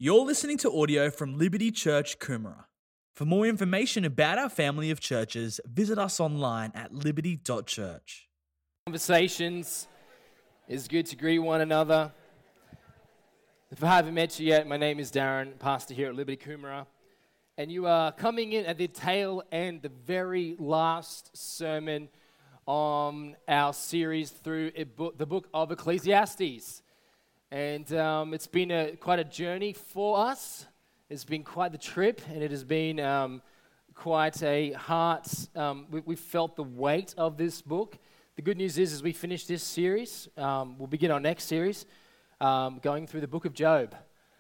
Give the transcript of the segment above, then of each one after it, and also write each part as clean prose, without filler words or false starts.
You're listening to audio from Liberty Church, Coomera. For more information about our family of churches, visit us online at liberty.church. Conversations. It's good to greet one another. If I haven't met you yet, my name is Darren, pastor here at Liberty Coomera. And you are coming in at the tail end, the very last sermon on our series through the book of Ecclesiastes. And it's been quite a journey for us. It's been quite the trip, and it has been quite a heart. We felt the weight of this book. The good news is, as we finish this series, we'll begin our next series, going through the book of Job.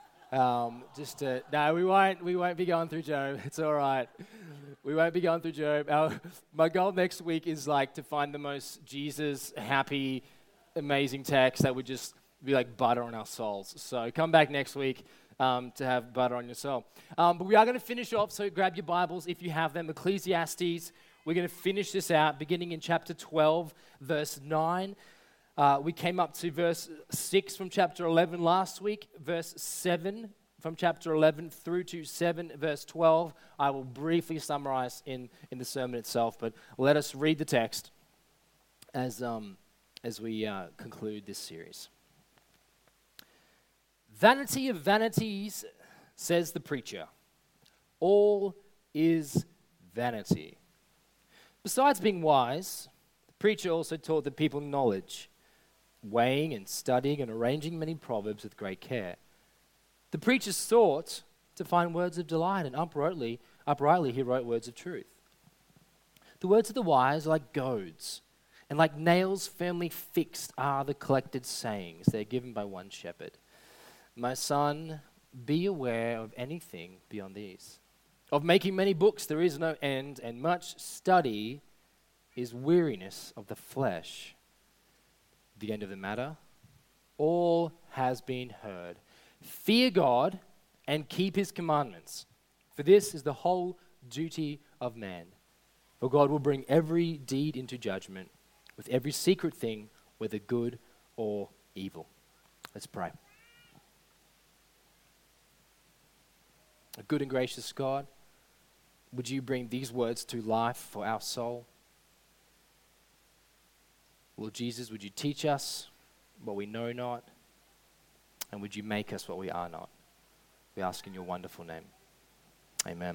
No, we won't be going through Job. It's all right. We won't be going through Job. My goal next week is to find the most Jesus happy, amazing text that would just be like butter on our souls. So come back next week to have butter on your soul. But we are going to finish off, so grab your Bibles if you have them. Ecclesiastes, we're going to finish this out beginning in chapter 12, verse 9. We came up to verse 6 from chapter 11 last week, verse 7 from chapter 11 through to 7, verse 12. I will briefly summarize in the sermon itself, but let us read the text as we conclude this series. Vanity of vanities, says the preacher. All is vanity. Besides being wise, the preacher also taught the people knowledge, weighing and studying and arranging many proverbs with great care. The preacher sought to find words of delight, and uprightly he wrote words of truth. The words of the wise are like goads, and like nails firmly fixed are the collected sayings. They are given by one shepherd. My son, be aware of anything beyond these. Of making many books there is no end, and much study is weariness of the flesh. The end of the matter, all has been heard. Fear God and keep his commandments, for this is the whole duty of man. For God will bring every deed into judgment, with every secret thing, whether good or evil. Let's pray. A good and gracious God, would you bring these words to life for our soul? Lord Jesus, would you teach us what we know not? And would you make us what we are not? We ask in your wonderful name. Amen.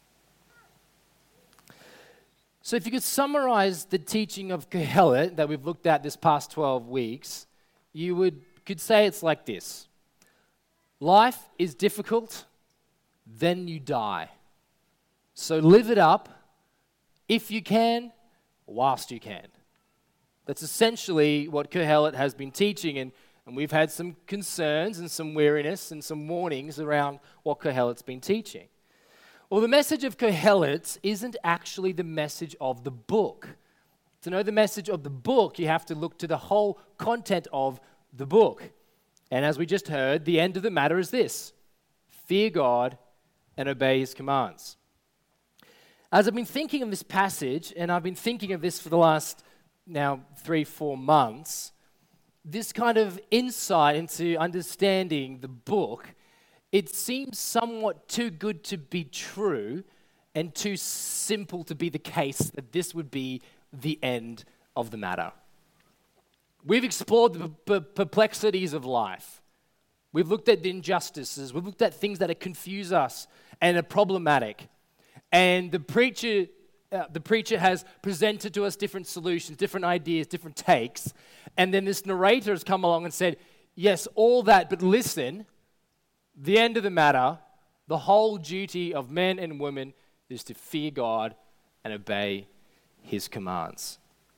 So if you could summarize the teaching of Kohelet that we've looked at this past 12 weeks, you could say it's like this. Life is difficult, then you die. So live it up, if you can, whilst you can. That's essentially what Kohelet has been teaching, and we've had some concerns and some weariness and some warnings around what Kohelet's been teaching. Well, the message of Kohelet isn't actually the message of the book. To know the message of the book, you have to look to the whole content of the book. And as we just heard, the end of the matter is this: fear God and obey his commands. As I've been thinking of this passage, and I've been thinking of this for the last now 3-4 months, this kind of insight into understanding the book, it seems somewhat too good to be true and too simple to be the case that this would be the end of the matter. We've explored the perplexities of life. We've looked at the injustices. We've looked at things that confuse us and are problematic. And the preacher has presented to us different solutions, different ideas, different takes. And then this narrator has come along and said, yes, all that, but listen, the end of the matter, the whole duty of men and women is to fear God and obey his commands.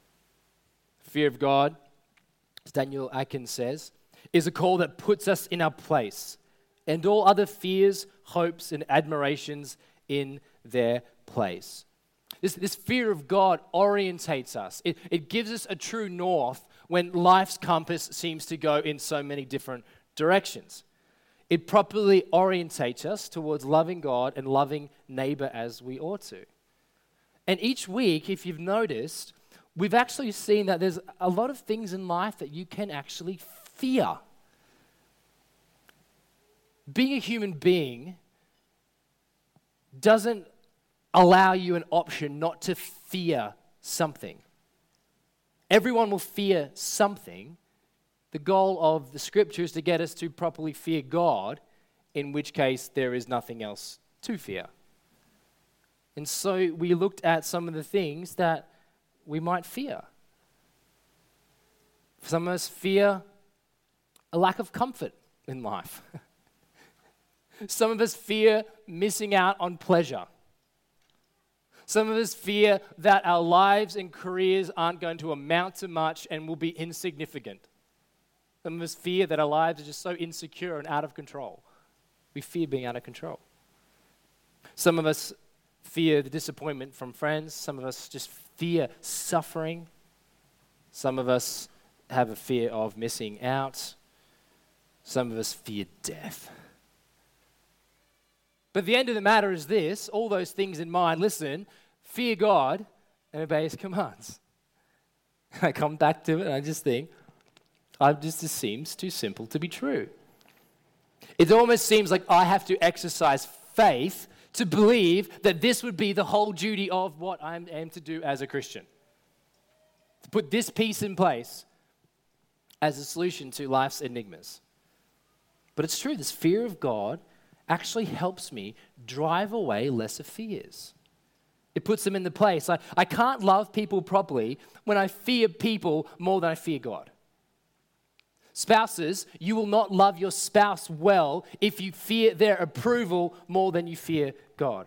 Fear of God, as Daniel Atkins says, is a call that puts us in our place, and all other fears, hopes, and admirations in their place. This fear of God orientates us. It gives us a true north when life's compass seems to go in so many different directions. It properly orientates us towards loving God and loving neighbor as we ought to. And each week, if you've noticed, we've actually seen that there's a lot of things in life that you can actually fear. being a human being doesn't allow you an option not to fear something. Everyone will fear something. The goal of the scripture is to get us to properly fear God, in which case there is nothing else to fear. And so we looked at some of the things that we might fear. Some of us fear a lack of comfort in life. Some of us fear missing out on pleasure. Some of us fear that our lives and careers aren't going to amount to much and will be insignificant. Some of us fear that our lives are just so insecure and out of control. We fear being out of control. Some of us fear the disappointment from friends. Some of us just fear suffering. Some of us have a fear of missing out. Some of us fear death. But the end of the matter is this, all those things in mind, listen, fear God and obey His commands. I come back to it and I just think, this seems too simple to be true. It almost seems like I have to exercise faith to believe that this would be the whole duty of what I am to do as a Christian. To put this piece in place as a solution to life's enigmas. But it's true, this fear of God actually helps me drive away lesser fears. It puts them in the place. I can't love people properly when I fear people more than I fear God. Spouses, you will not love your spouse well if you fear their approval more than you fear God.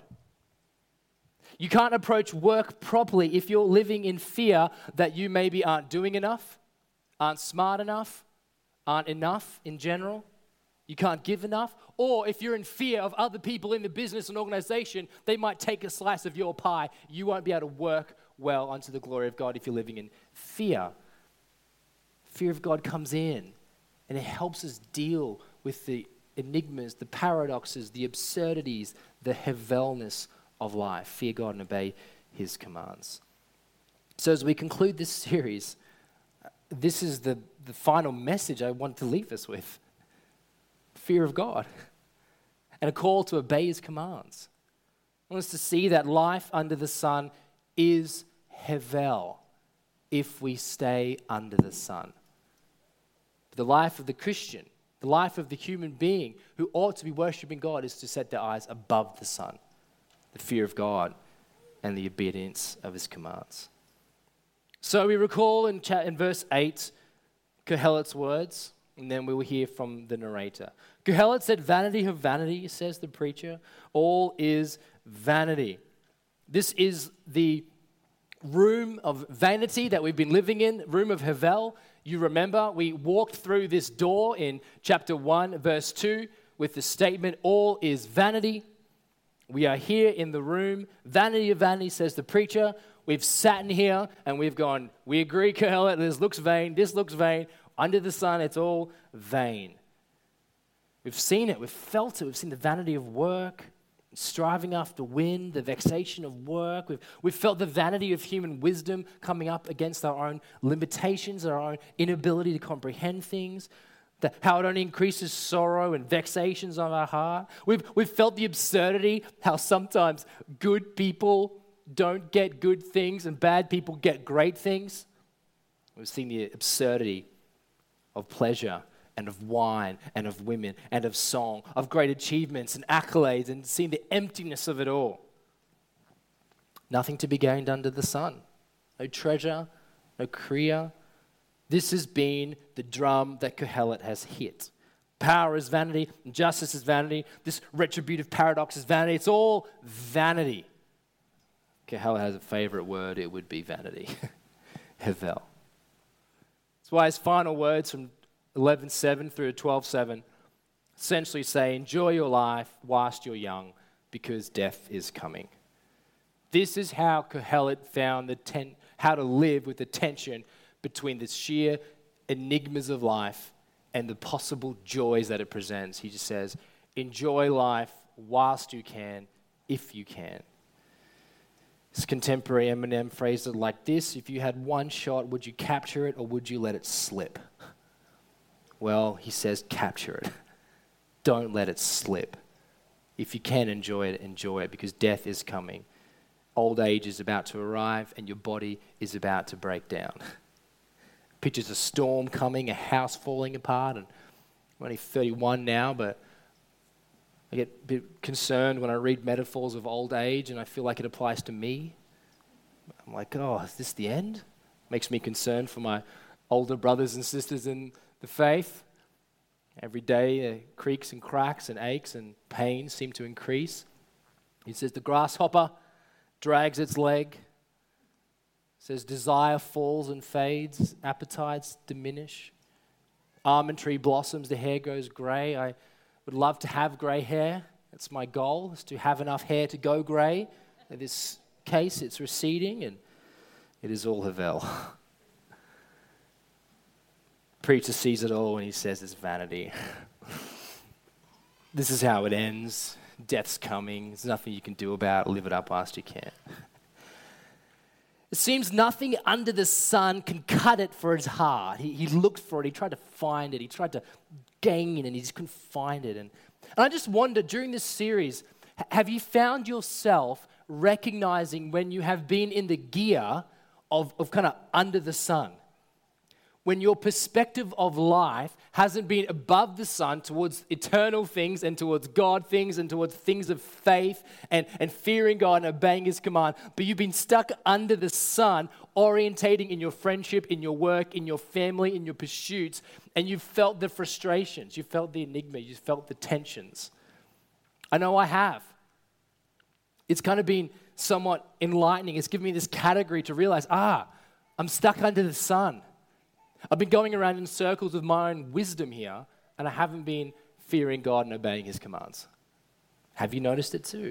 You can't approach work properly if you're living in fear that you maybe aren't doing enough, aren't smart enough, aren't enough in general. You can't give enough. Or if you're in fear of other people in the business and organization, they might take a slice of your pie. You won't be able to work well unto the glory of God if you're living in fear. Fear of God comes in and it helps us deal with the enigmas, the paradoxes, the absurdities, the hevelness of life. Fear God and obey His commands. So as we conclude this series, this is the final message I want to leave us with. Fear of God and a call to obey His commands. I want us to see that life under the sun is hevel if we stay under the sun. The life of the Christian, the life of the human being who ought to be worshiping God is to set their eyes above the sun, the fear of God and the obedience of His commands. So we recall in verse 8 Kohelet's words, and then we will hear from the narrator. Kohelet said, "Vanity of vanity," says the preacher. "All is vanity." This is the room of vanity that we've been living in, room of Hevel. You remember we walked through this door in chapter 1, verse 2, with the statement, "All is vanity." We are here in the room. Vanity of vanity, says the preacher. We've sat in here and we've gone, we agree, Kohelet, this looks vain, this looks vain. Under the sun, it's all vain. We've seen it, we've felt it, we've seen the vanity of work, striving after wind, the vexation of work. We've felt the vanity of human wisdom coming up against our own limitations, our own inability to comprehend things, how it only increases sorrow and vexations of our heart. We've felt the absurdity, how sometimes good people don't get good things and bad people get great things. We've seen the absurdity of pleasure and of wine and of women and of song, of great achievements and accolades, and seen the emptiness of it all. Nothing to be gained under the sun. No treasure, no career. This has been the drum that Kohelet has hit. Power is vanity, and justice is vanity. This retributive paradox is vanity. It's all vanity. Kohelet has a favorite word, it would be vanity. Hevel. That's why his final words from 11:7 through 12:7 essentially say, enjoy your life whilst you're young, because death is coming. This is how Kohelet found how to live with the tension between the sheer enigmas of life and the possible joys that it presents. He just says, enjoy life whilst you can, if you can. His contemporary Eminem phrased it like this: if you had one shot, would you capture it or would you let it slip? Well, he says capture it. don't let it slip. If you can enjoy it because death is coming. Old age is about to arrive and your body is about to break down. Pictures a storm coming, a house falling apart, and I'm only 31 now, but I get a bit concerned when I read metaphors of old age and I feel like it applies to me. I'm like, oh, is this the end? Makes me concerned for my older brothers and sisters in the faith. Every day, creaks and cracks and aches and pains seem to increase. He says the grasshopper drags its leg. Says desire falls and fades, appetites diminish. Almond tree blossoms, the hair goes grey. I would love to have grey hair. That's my goal, is to have enough hair to go grey. In this case, it's receding and it is all Havel. Preacher sees it all and he says it's vanity. This is how it ends. Death's coming. There's nothing you can do about it. Live it up whilst you can. It seems nothing under the sun can cut it for his heart. He looked for it. He tried to find it. He tried to gain it, and he just couldn't find it. And I just wonder, during this series, have you found yourself recognizing when you have been in the gear of kind of under the sun? When your perspective of life hasn't been above the sun towards eternal things and towards God things and towards things of faith and fearing God and obeying His command, but you've been stuck under the sun, orientating in your friendship, in your work, in your family, in your pursuits, and you've felt the frustrations, you felt the enigma, you felt the tensions. I know I have. It's kind of been somewhat enlightening. It's given me this category to realize, I'm stuck under the sun. I've been going around in circles with my own wisdom here, and I haven't been fearing God and obeying His commands. Have you noticed it too?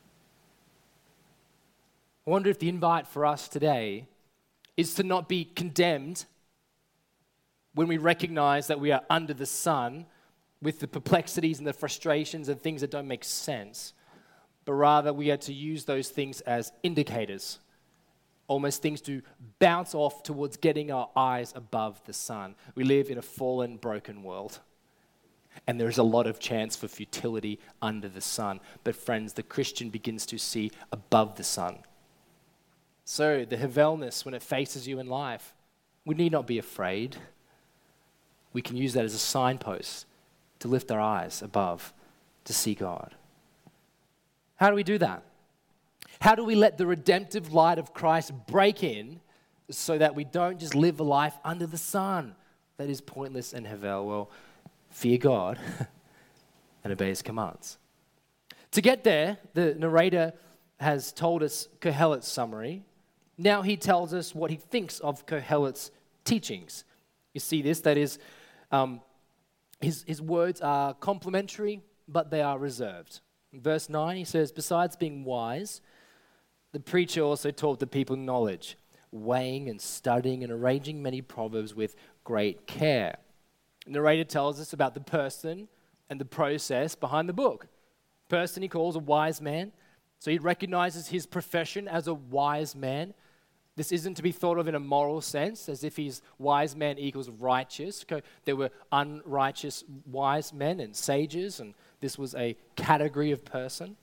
I wonder if the invite for us today is to not be condemned when we recognize that we are under the sun with the perplexities and the frustrations and things that don't make sense, but rather we are to use those things as indicators, almost things to bounce off towards getting our eyes above the sun. We live in a fallen, broken world, and there's a lot of chance for futility under the sun. But friends, the Christian begins to see above the sun. So the Havelness, when it faces you in life, we need not be afraid. We can use that as a signpost to lift our eyes above, to see God. How do we do that? How do we let the redemptive light of Christ break in so that we don't just live a life under the sun that is pointless and Havel? Well, fear God and obey His commands. To get there, the narrator has told us Kohelet's summary. Now he tells us what he thinks of Kohelet's teachings. You see this, that is, his words are complimentary, but they are reserved. In verse 9, he says, besides being wise, the preacher also taught the people knowledge, weighing and studying and arranging many proverbs with great care. The narrator tells us about the person and the process behind the book. Person he calls a wise man, so he recognizes his profession as a wise man. This isn't to be thought of in a moral sense, as if he's wise man equals righteous. There were unrighteous wise men and sages, and this was a category of person.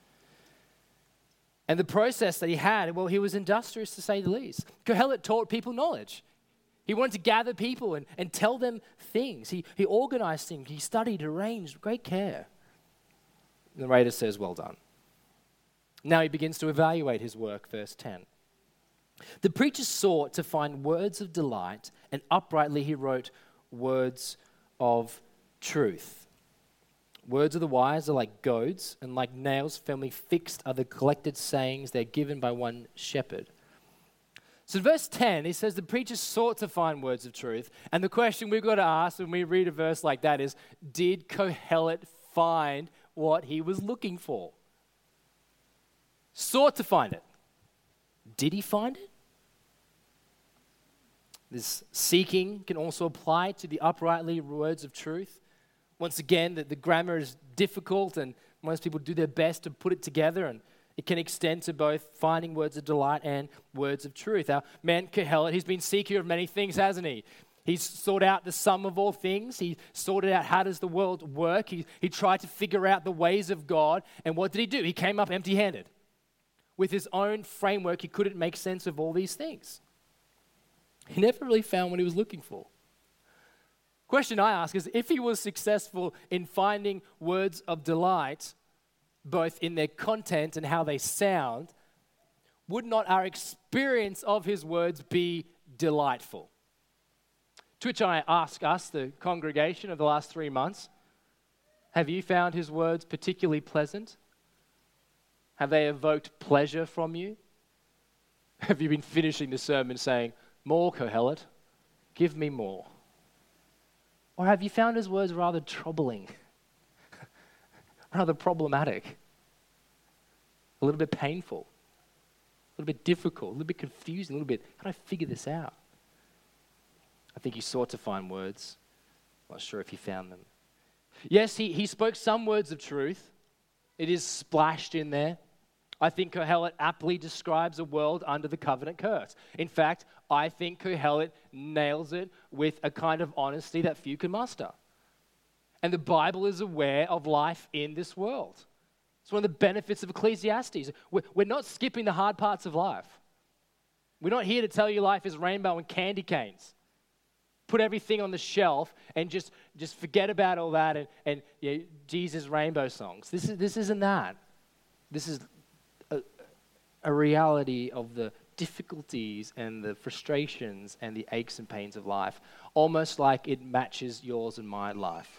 And the process that he had, well, he was industrious to say the least. Kohelet taught people knowledge. He wanted to gather people and tell them things. He organized things. He studied, arranged, great care. The narrator says, well done. Now he begins to evaluate his work, verse 10. The preacher sought to find words of delight, and uprightly he wrote words of truth. Words of the wise are like goads, and like nails firmly fixed are the collected sayings. They're given by one shepherd. So in verse 10, he says the preacher sought to find words of truth. And the question we've got to ask when we read a verse like that is, did Kohelet find what he was looking for? Sought to find it. Did he find it? This seeking can also apply to the uprightly words of truth. Once again, the grammar is difficult and most people do their best to put it together, and it can extend to both finding words of delight and words of truth. Our man Kohelet, he's been seeker of many things, hasn't he? He sought out the sum of all things. He sorted out how does the world work. He tried to figure out the ways of God. And what did he do? He came up empty-handed. With his own framework, he couldn't make sense of all these things. He never really found what he was looking for. Question I ask is, if he was successful in finding words of delight, both in their content and how they sound, would not our experience of his words be delightful? To which I ask us, the congregation of the last 3 months, have you found his words particularly pleasant? Have they evoked pleasure from you? Have you been finishing the sermon saying, more, Kohelet, give me more? Or have you found his words rather troubling, rather problematic, a little bit painful, a little bit difficult, a little bit confusing, a little bit, how do I figure this out? I think he sought to find words. I'm not sure if he found them. Yes, he spoke some words of truth. It is splashed in there. I think Kohelet aptly describes a world under the covenant curse. In fact, I think Kohelet nails it with a kind of honesty that few can muster. And the Bible is aware of life in this world. It's one of the benefits of Ecclesiastes. We're not skipping the hard parts of life. We're not here to tell you life is rainbow and candy canes. Put everything on the shelf and just forget about all that and Jesus rainbow songs. This isn't that. This is a reality of the difficulties and the frustrations and the aches and pains of life, almost like it matches yours and my life.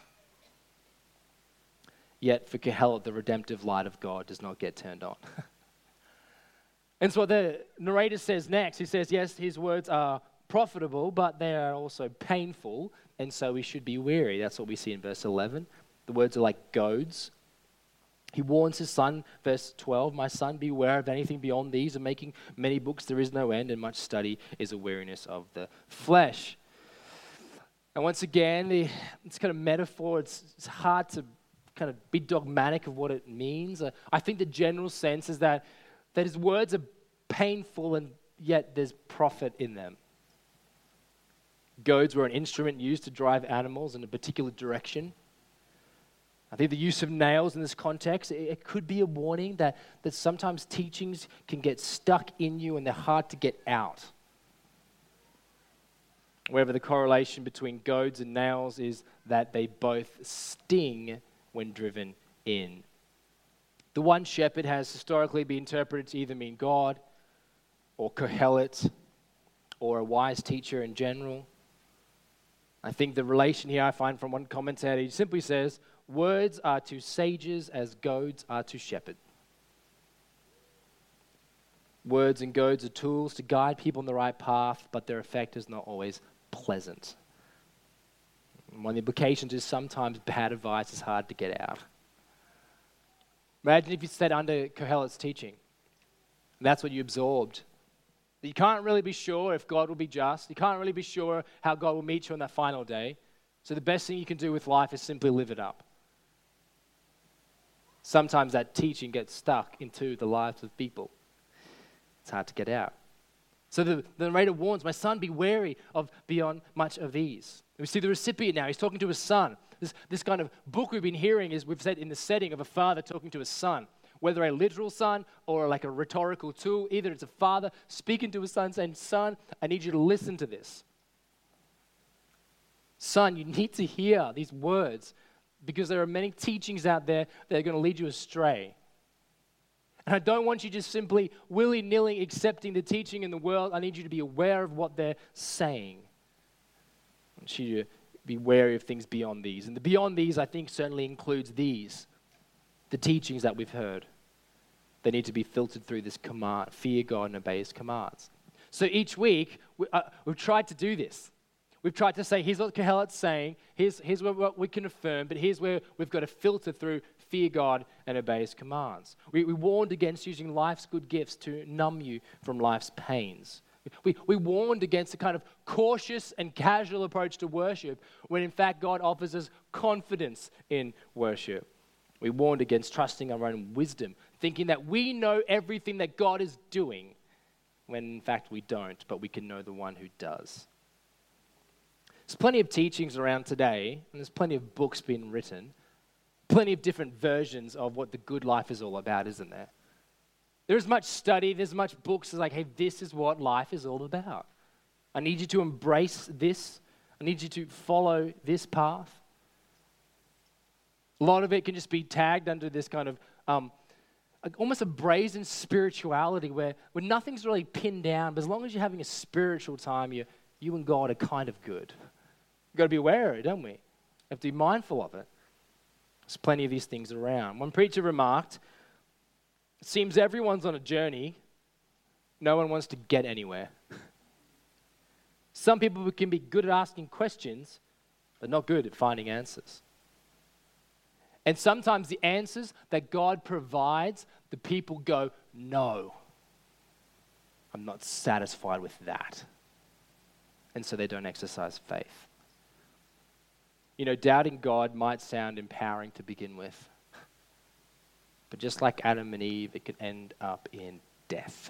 Yet for Kohelet, the redemptive light of God does not get turned on. And so what the narrator says next, he says, yes, his words are profitable, but they are also painful, and so we should be weary. That's what we see in verse 11. The words are like goads. He warns his son, verse 12, my son, beware of anything beyond these, and making many books there is no end, and much study is a weariness of the flesh. And once again, it's kind of metaphor. It's hard to kind of be dogmatic of what it means. I think the general sense is that his words are painful, and yet there's profit in them. Goads were an instrument used to drive animals in a particular direction. I think the use of nails in this context, it could be a warning that sometimes teachings can get stuck in you and they're hard to get out. Wherever the correlation between goads and nails is that they both sting when driven in. The one shepherd has historically been interpreted to either mean God or Kohelet or a wise teacher in general. I think the relation here I find from one commentator, he simply says, words are to sages as goads are to shepherds. Words and goads are tools to guide people on the right path, but their effect is not always pleasant. One of the implications is sometimes bad advice is hard to get out. Imagine if you sat under Kohelet's teaching, and that's what you absorbed. You can't really be sure if God will be just. You can't really be sure how God will meet you on that final day. So the best thing you can do with life is simply live it up. Sometimes that teaching gets stuck into the lives of people. It's hard to get out. So the narrator warns, my son, be wary of beyond much of these. We see the recipient now. He's talking to his son. This kind of book we've been hearing is, we've said, in the setting of a father talking to his son. Whether a literal son or like a rhetorical tool, either it's a father speaking to his son saying, son, I need you to listen to this. Son, you need to hear these words because there are many teachings out there that are going to lead you astray. And I don't want you just simply willy-nilly accepting the teaching in the world. I need you to be aware of what they're saying. I want you to be wary of things beyond these. And the beyond these, I think, certainly includes these, the teachings that we've heard. They need to be filtered through this command, fear God and obey his commands. So each week, we've tried to do this. We've tried to say, here's what Kohelet's saying, here's what we can affirm, but here's where we've got to filter through fear God and obey his commands. We warned against using life's good gifts to numb you from life's pains. We warned against a kind of cautious and casual approach to worship when in fact God offers us confidence in worship. We warned against trusting our own wisdom, thinking that we know everything that God is doing, when in fact we don't, but we can know the one who does. There's plenty of teachings around today, and there's plenty of books being written, plenty of different versions of what the good life is all about, isn't there? There's much study, there's much books. It's like, hey, this is what life is all about. I need you to embrace this. I need you to follow this path. A lot of it can just be tagged under this kind of almost a brazen spirituality where nothing's really pinned down, but as long as you're having a spiritual time, you and God are kind of good. We've got to be aware of it, don't we? We have to be mindful of it. There's plenty of these things around. One preacher remarked, it seems everyone's on a journey. No one wants to get anywhere. Some people can be good at asking questions, but not good at finding answers. And sometimes the answers that God provides, the people go, no, I'm not satisfied with that. And so they don't exercise faith. You know, doubting God might sound empowering to begin with. But just like Adam and Eve, it could end up in death.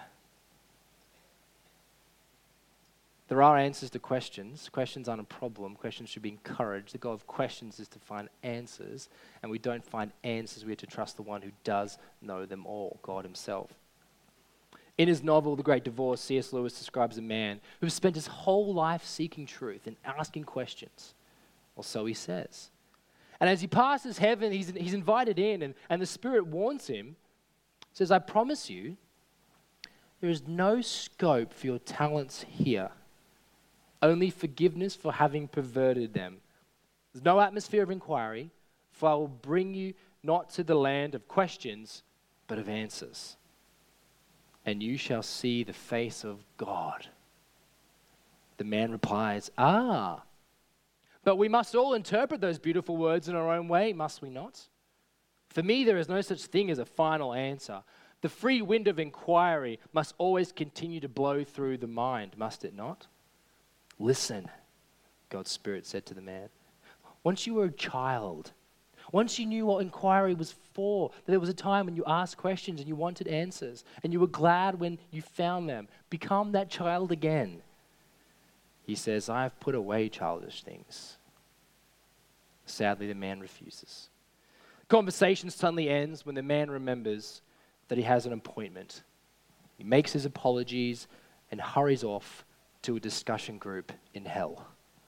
There are answers to questions. Questions aren't a problem. Questions should be encouraged. The goal of questions is to find answers. And we don't find answers. We have to trust the one who does know them all, God himself. In his novel, The Great Divorce, C.S. Lewis describes a man who spent his whole life seeking truth and asking questions. Or so he says. And as he passes heaven, he's invited in, and the Spirit warns him, says, I promise you, there is no scope for your talents here. Only forgiveness for having perverted them. There's no atmosphere of inquiry, for I will bring you not to the land of questions, but of answers. And you shall see the face of God. The man replies, but we must all interpret those beautiful words in our own way, must we not? For me, there is no such thing as a final answer. The free wind of inquiry must always continue to blow through the mind, must it not? Listen, God's Spirit said to the man. Once you were a child, once you knew what inquiry was for, that there was a time when you asked questions and you wanted answers, and you were glad when you found them, become that child again. He says, I have put away childish things. Sadly, the man refuses. The conversation suddenly ends when the man remembers that he has an appointment. He makes his apologies and hurries off to a discussion group in hell.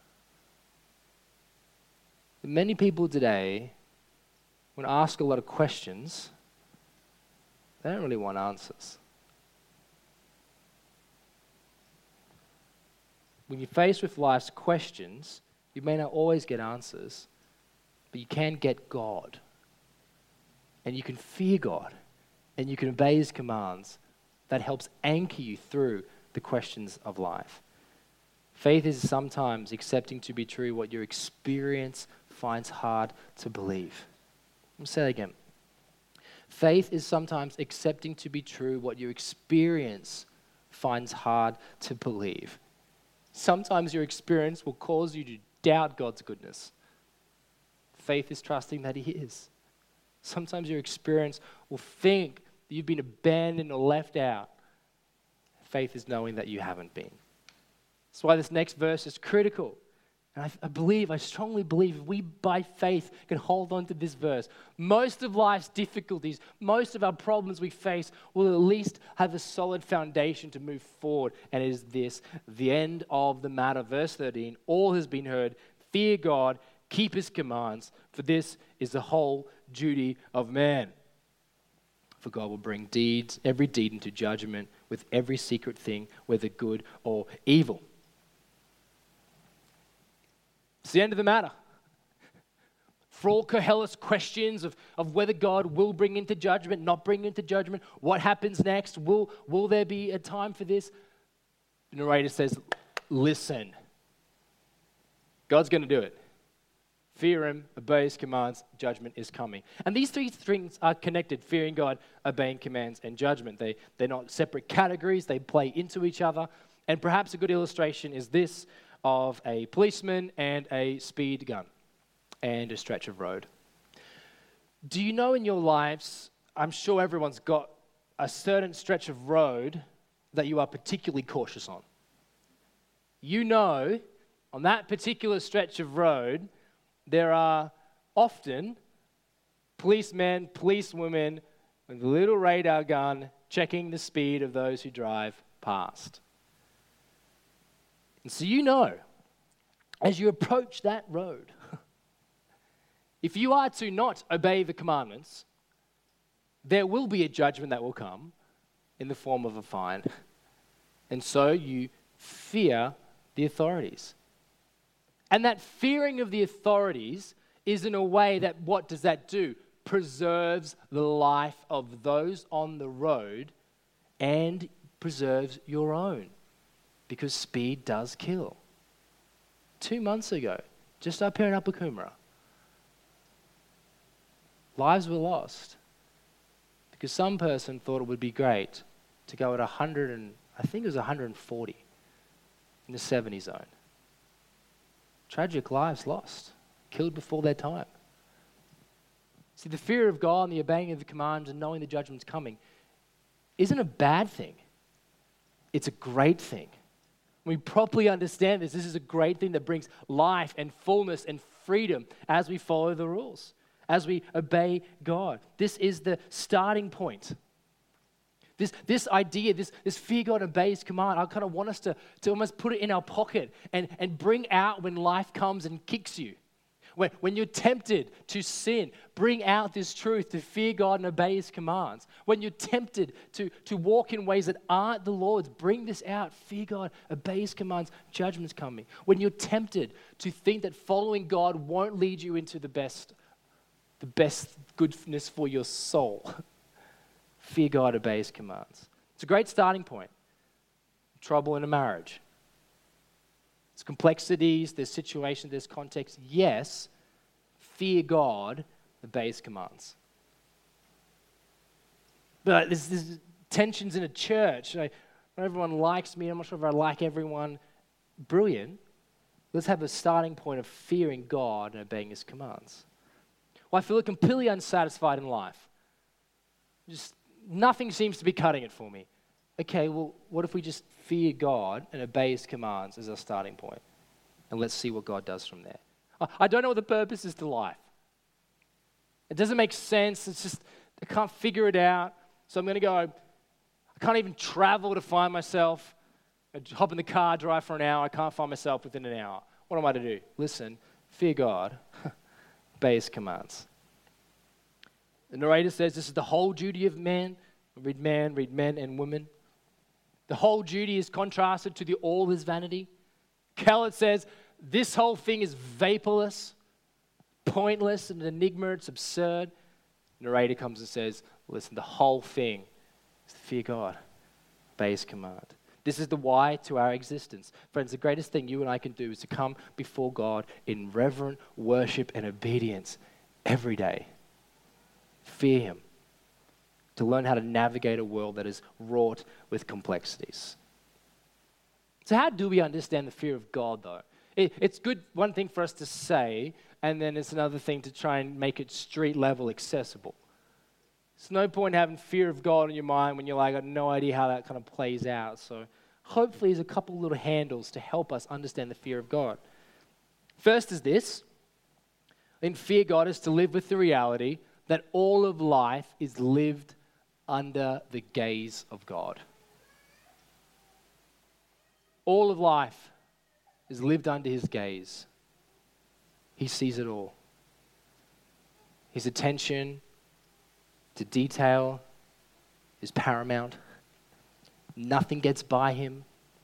Many people today, when asked a lot of questions, they don't really want answers. When you're faced with life's questions, you may not always get answers, but you can get God. And you can fear God, and you can obey his commands. That helps anchor you through the questions of life. Faith is sometimes accepting to be true what your experience finds hard to believe. Let me say that again. Faith is sometimes accepting to be true what your experience finds hard to believe. Sometimes your experience will cause you to doubt God's goodness. Faith is trusting that he is. Sometimes your experience will think that you've been abandoned or left out. Faith is knowing that you haven't been. That's why this next verse is critical. And I strongly believe if we by faith can hold on to this verse, most of life's difficulties, most of our problems we face will at least have a solid foundation to move forward. And it is this, the end of the matter. Verse 13, all has been heard. Fear God, keep his commands, for this is the whole duty of man. For God will bring every deed into judgment with every secret thing, whether good or evil. It's the end of the matter. For all Koheles questions of whether God will bring into judgment, not bring into judgment, what happens next, will there be a time for this? The narrator says, listen. God's going to do it. Fear him, obey his commands, judgment is coming. And these three things are connected, fearing God, obeying commands, and judgment. They're not separate categories, they play into each other. And perhaps a good illustration is this of a policeman and a speed gun and a stretch of road. Do you know in your lives, I'm sure everyone's got a certain stretch of road that you are particularly cautious on. You know, On that particular stretch of road, there are often policemen, policewomen with a little radar gun checking the speed of those who drive past. And so you know, as you approach that road, if you are to not obey the commandments, there will be a judgment that will come in the form of a fine. And so you fear the authorities. And that fearing of the authorities is in a way that, what does that do? Preserves the life of those on the road and preserves your own, because speed does kill. 2 months ago, just up here in Upper Coomera, lives were lost because some person thought it would be great to go at 100 and I think it was 140 in the 70 zone. Tragic lives lost, killed before their time. See, the fear of God and the obeying of the commands and knowing the judgment's coming isn't a bad thing. It's a great thing. When we properly understand this is a great thing that brings life and fullness and freedom as we follow the rules, as we obey God. This is the starting point. This idea, this fear God, obey His command, I kind of want us to almost put it in our pocket and bring out when life comes and kicks you. When you're tempted to sin, bring out this truth to fear God and obey His commands. When you're tempted to walk in ways that aren't the Lord's, bring this out. Fear God, obey His commands, judgment's coming. When you're tempted to think that following God won't lead you into the best goodness for your soul, fear God, obey His commands. It's a great starting point. Trouble in a marriage. There's complexities, there's situations, there's context. Yes, fear God, obey His commands. But there's tensions in a church. Not everyone likes me. I'm not sure if I like everyone. Brilliant. Let's have a starting point of fearing God and obeying His commands. Well, I feel completely unsatisfied in life. Just nothing seems to be cutting it for me. Okay, well, what if we just fear God and obey His commands as our starting point? And let's see what God does from there. I don't know what the purpose is to life. It doesn't make sense. It's just, I can't figure it out. So I'm going to go, I can't even travel to find myself. I hop in the car, drive for an hour. I can't find myself within an hour. What am I to do? Listen, fear God, obey His commands. The narrator says this is the whole duty of man. Read men and women. The whole duty is contrasted to the all is vanity. Keller says this whole thing is vaporless, pointless, an enigma, it's absurd. The narrator comes and says, listen, the whole thing is to fear God, obey His command. This is the why to our existence. Friends, the greatest thing you and I can do is to come before God in reverent worship and obedience every day. Fear Him. To learn how to navigate a world that is wrought with complexities. So how do we understand the fear of God, though? It's good, one thing for us to say, and then it's another thing to try and make it street level accessible. There's no point having fear of God in your mind when you're like, I got no idea how that kind of plays out. So hopefully there's a couple little handles to help us understand the fear of God. First is this. In fear God is to live with the reality that all of life is lived under the gaze of God. All of life is lived under His gaze. He sees it all. His attention to detail is paramount. Nothing gets by Him.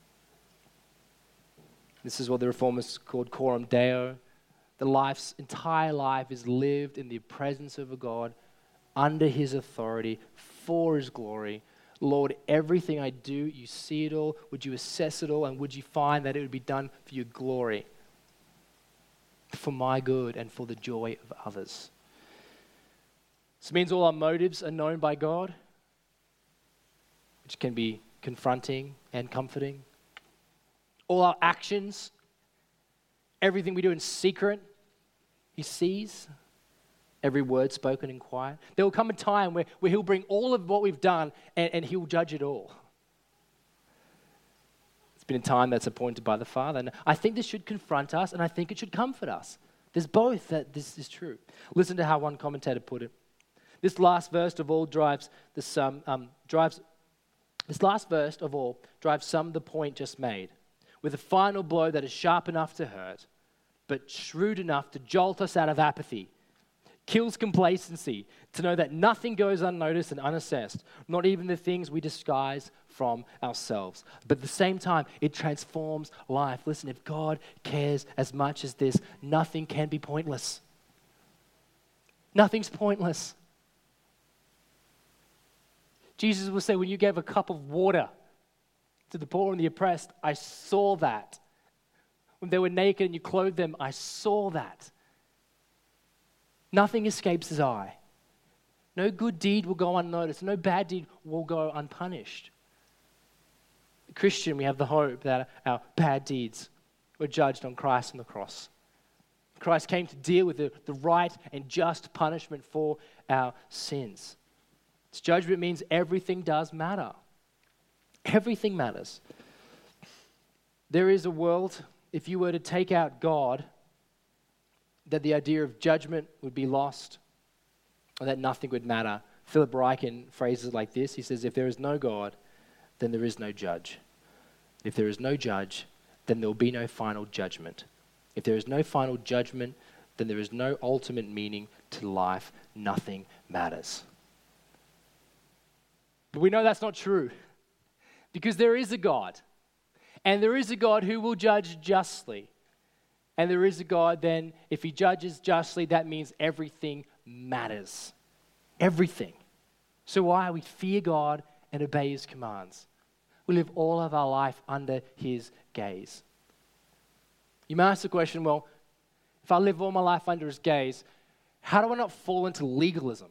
This is what the Reformers called coram Deo. The life's entire life is lived in the presence of a God, under His authority, for His glory. Lord, everything I do, you see it all. Would you assess it all? And would you find that it would be done for your glory, for my good and for the joy of others? This means all our motives are known by God, which can be confronting and comforting. All our actions, everything we do in secret, He sees. Every word spoken in quiet. There will come a time where He'll bring all of what we've done and He'll judge it all. It's been a time that's appointed by the Father. And I think this should confront us, and I think it should comfort us. There's both that this is true. Listen to how one commentator put it. This last verse of all drives some the point just made, with a final blow that is sharp enough to hurt, but shrewd enough to jolt us out of apathy. Kills complacency, to know that nothing goes unnoticed and unassessed, not even the things we disguise from ourselves. But at the same time, it transforms life. Listen, if God cares as much as this, nothing can be pointless. Nothing's pointless. Jesus will say, when you gave a cup of water to the poor and the oppressed, I saw that. When they were naked and you clothed them, I saw that. Nothing escapes his eye. No good deed will go unnoticed. No bad deed will go unpunished. The Christian, we have the hope that our bad deeds were judged on Christ on the cross. Christ came to deal with the right and just punishment for our sins. This judgment means everything does matter. Everything matters. There is a world, if you were to take out God, that the idea of judgment would be lost, or that nothing would matter. Philip Ryken phrases it like this. He says, if there is no God, then there is no judge. If there is no judge, then there will be no final judgment. If there is no final judgment, then there is no ultimate meaning to life. Nothing matters. But we know that's not true, because there is a God, and there is a God who will judge justly. And there is a God, then, if he judges justly, that means everything matters. Everything. So why? We fear God and obey his commands. We live all of our life under his gaze. You may ask the question, well, if I live all my life under his gaze, how do I not fall into legalism?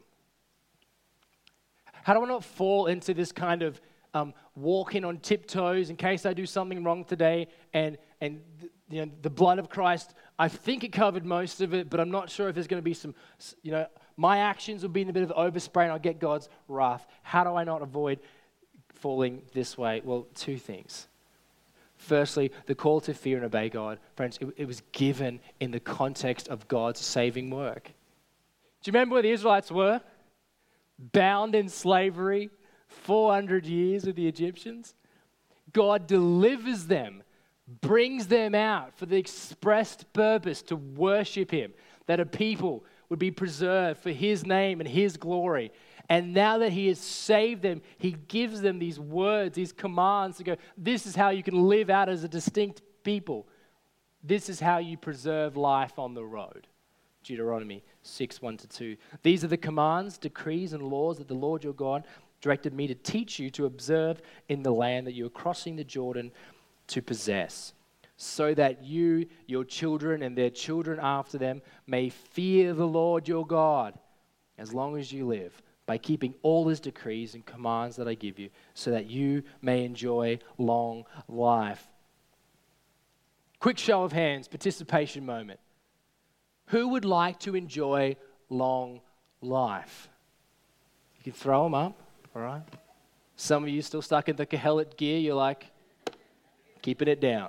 How do I not fall into this kind of walking on tiptoes in case I do something wrong today and the blood of Christ, I think it covered most of it, but I'm not sure if there's going to be some, my actions will be in a bit of overspray and I'll get God's wrath. How do I not avoid falling this way? Well, two things. Firstly, the call to fear and obey God. Friends, it was given in the context of God's saving work. Do you remember where the Israelites were? Bound in slavery, 400 years with the Egyptians. God delivers them, brings them out for the expressed purpose to worship him, that a people would be preserved for his name and his glory. And now that he has saved them, he gives them these words, these commands to go, this is how you can live out as a distinct people. This is how you preserve life on the road. Deuteronomy 6:1-2. These are the commands, decrees, and laws that the Lord your God directed me to teach you to observe in the land that you are crossing the Jordan to possess, so that you, your children, and their children after them may fear the Lord your God as long as you live, by keeping all his decrees and commands that I give you, so that you may enjoy long life. Quick show of hands, participation moment. Who would like to enjoy long life? You can throw them up, all right? Some of you still stuck in the Kohelet gear, you're like, keeping it down.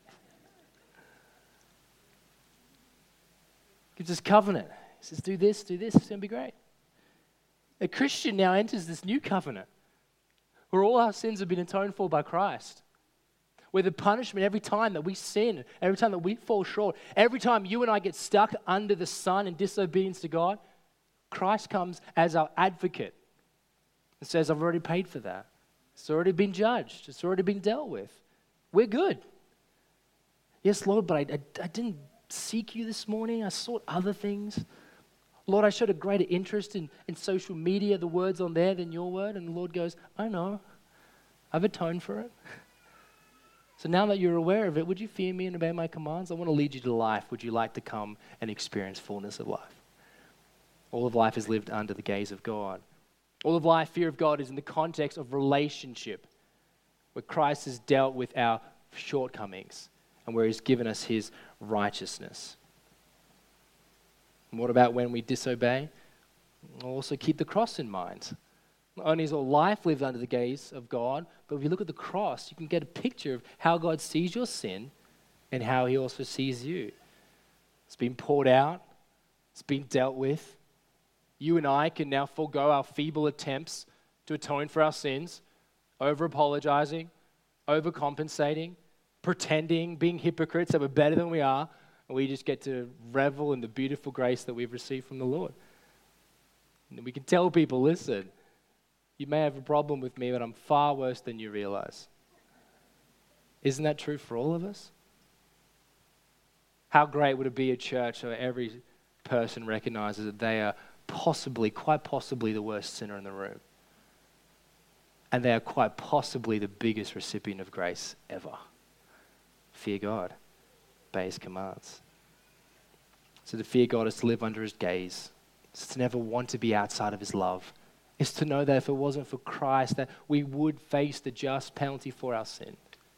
Gives us covenant. He says, do this, it's going to be great. A Christian now enters this new covenant where all our sins have been atoned for by Christ. Where the punishment every time that we sin, every time that we fall short, every time you and I get stuck under the sun in disobedience to God, Christ comes as our advocate and says, I've already paid for that. It's already been judged. It's already been dealt with. We're good. Yes, Lord, but I didn't seek you this morning. I sought other things. Lord, I showed a greater interest in social media, the words on there, than your word. And the Lord goes, I know. I've atoned for it. So now that you're aware of it, would you fear me and obey my commands? I want to lead you to life. Would you like to come and experience fullness of life? All of life is lived under the gaze of God. All of life, fear of God, is in the context of relationship, where Christ has dealt with our shortcomings and where he's given us his righteousness. And what about when we disobey? We'll also keep the cross in mind. Not only is all life lived under the gaze of God, but if you look at the cross, you can get a picture of how God sees your sin and how he also sees you. It's been poured out. It's been dealt with. You and I can now forego our feeble attempts to atone for our sins, over-apologizing, overcompensating, pretending, being hypocrites that we're better than we are, and we just get to revel in the beautiful grace that we've received from the Lord. And we can tell people, listen, you may have a problem with me, but I'm far worse than you realize. Isn't that true for all of us? How great would it be a church where every person recognizes that they are possibly, quite possibly, the worst sinner in the room. And they are quite possibly the biggest recipient of grace ever. Fear God, obey his commands. So to fear God is to live under his gaze. It's to never want to be outside of his love. It's to know that if it wasn't for Christ, that we would face the just penalty for our sin.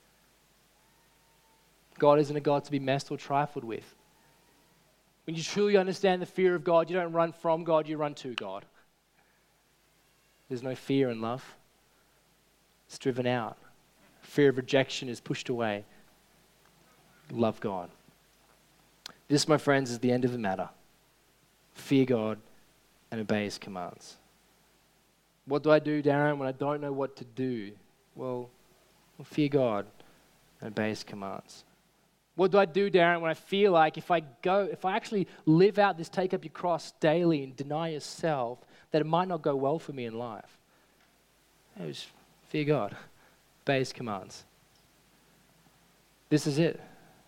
God isn't a God to be messed or trifled with. When you truly understand the fear of God, you don't run from God, you run to God. There's no fear in love. It's driven out. Fear of rejection is pushed away. Love God. This, my friends, is the end of the matter. Fear God and obey his commands. What do I do, Darren, when I don't know what to do? Well, fear God and obey his commands. What do I do, Darren, when I feel like if I actually live out this take up your cross daily and deny yourself, that it might not go well for me in life? It was fear God, obey his commands. This is it.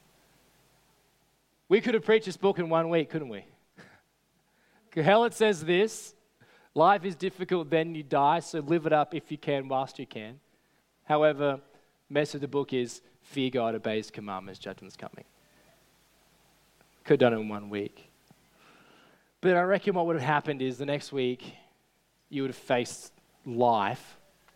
We could have preached this book in 1 week, couldn't we? Kohelet says this: life is difficult, then you die, so live it up if you can whilst you can. However, message of the book is fear God, obey his commandments, judgment's coming. Could have done it in 1 week. But I reckon what would have happened is the next week you would have faced life's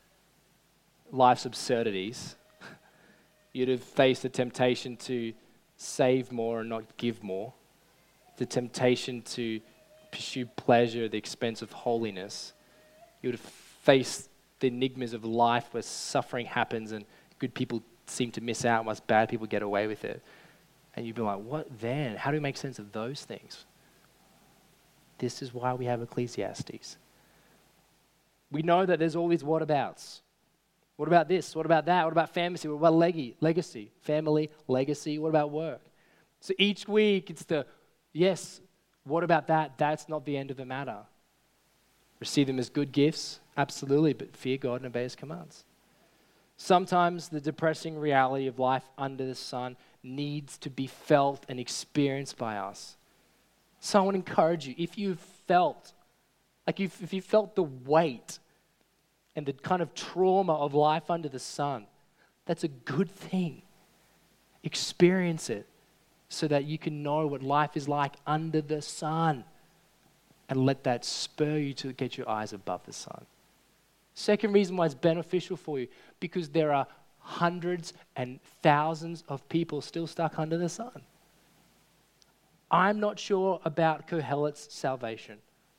absurdities. You'd have faced the temptation to save more and not give more. The temptation to pursue pleasure at the expense of holiness. You would have faced the enigmas of life where suffering happens and good people seem to miss out whilst bad people get away with it. And you'd be like, what then? How do we make sense of those things? This is why we have Ecclesiastes. We know that there's all these whatabouts. What about this? What about that? What about family? What about legacy? Family, legacy. What about work? So each week it's yes, what about that? That's not the end of the matter. Receive them as good gifts, absolutely, but fear God and obey his commands. Sometimes the depressing reality of life under the sun needs to be felt and experienced by us. So I want to encourage you, if you felt the weight and the kind of trauma of life under the sun, that's a good thing. Experience it so that you can know what life is like under the sun, and let that spur you to get your eyes above the sun. Second reason why it's beneficial for you, because there are hundreds and thousands of people still stuck under the sun. I'm not sure about Kohelet's salvation.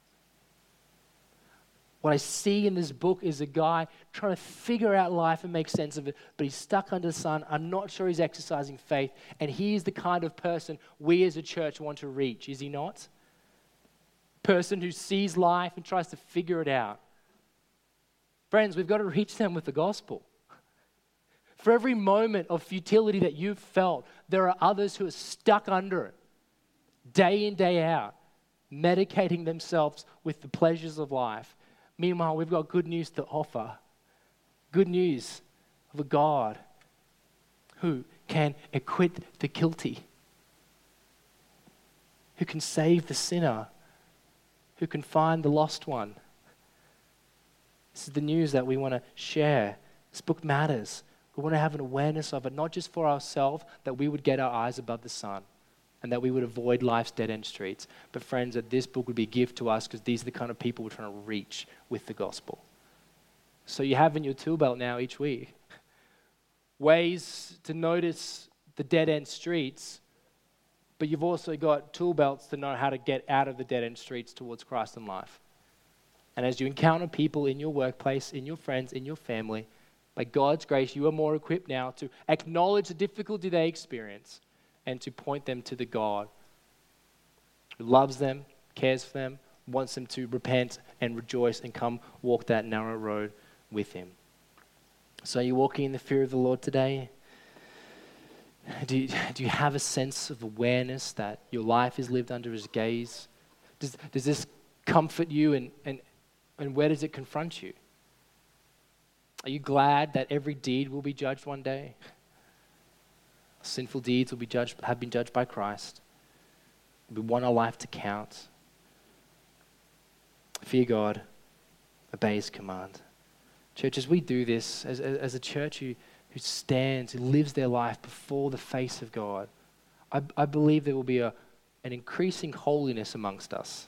What I see in this book is a guy trying to figure out life and make sense of it, but he's stuck under the sun. I'm not sure he's exercising faith, and he is the kind of person we as a church want to reach, is he not? Person who sees life and tries to figure it out. Friends, we've got to reach them with the gospel. For every moment of futility that you've felt, there are others who are stuck under it, day in, day out, medicating themselves with the pleasures of life. Meanwhile, we've got good news to offer. Good news of a God who can acquit the guilty, who can save the sinner, who can find the lost one. This is the news that we want to share. This book matters. We want to have an awareness of it, not just for ourselves, that we would get our eyes above the sun and that we would avoid life's dead-end streets. But friends, that this book would be a gift to us because these are the kind of people we're trying to reach with the gospel. So you have in your tool belt now each week ways to notice the dead-end streets, but you've also got tool belts to know how to get out of the dead-end streets towards Christ and life. And as you encounter people in your workplace, in your friends, in your family, by God's grace, you are more equipped now to acknowledge the difficulty they experience and to point them to the God who loves them, cares for them, wants them to repent and rejoice and come walk that narrow road with him. So are you walking in the fear of the Lord today? Do you have a sense of awareness that your life is lived under his gaze? Does this comfort you and where does it confront you? Are you glad that every deed will be judged one day? Sinful deeds have been judged by Christ. We want our life to count. Fear God, obey his command. Church, as we do this, as a church who stands, who lives their life before the face of God, I believe there will be an increasing holiness amongst us.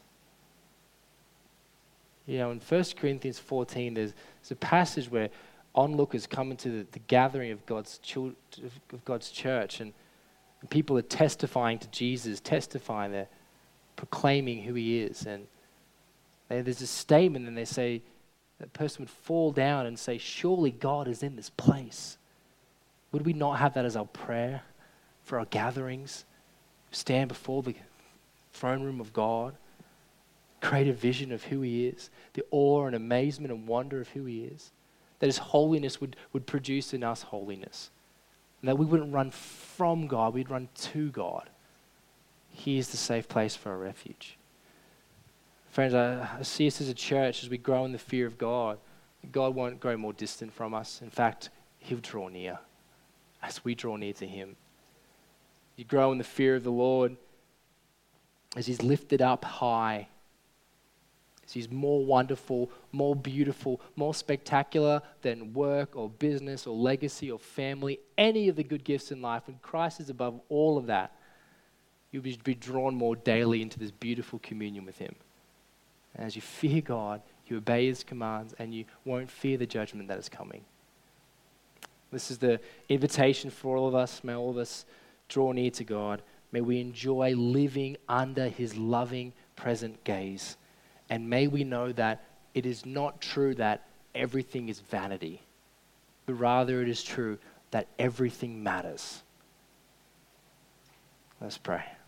You know, in 1 Corinthians 14, there's a passage where onlookers come into the gathering of God's church, and people are testifying to Jesus, they're proclaiming who he is. And there's a statement, and they say, that person would fall down and say, surely God is in this place. Would we not have that as our prayer for our gatherings? Stand before the throne room of God, create a vision of who he is, the awe and amazement and wonder of who he is, that his holiness would produce in us holiness, and that we wouldn't run from God, we'd run to God. He is the safe place for our refuge. Friends, I see us as a church, as we grow in the fear of God, God won't grow more distant from us. In fact, he'll draw near as we draw near to him. You grow in the fear of the Lord as he's lifted up high, as he's more wonderful, more beautiful, more spectacular than work or business or legacy or family, any of the good gifts in life. When Christ is above all of that, you'll be drawn more daily into this beautiful communion with him. And as you fear God, you obey his commands, and you won't fear the judgment that is coming. This is the invitation for all of us. May all of us draw near to God. May we enjoy living under his loving, present gaze. And may we know that it is not true that everything is vanity, but rather it is true that everything matters. Let's pray.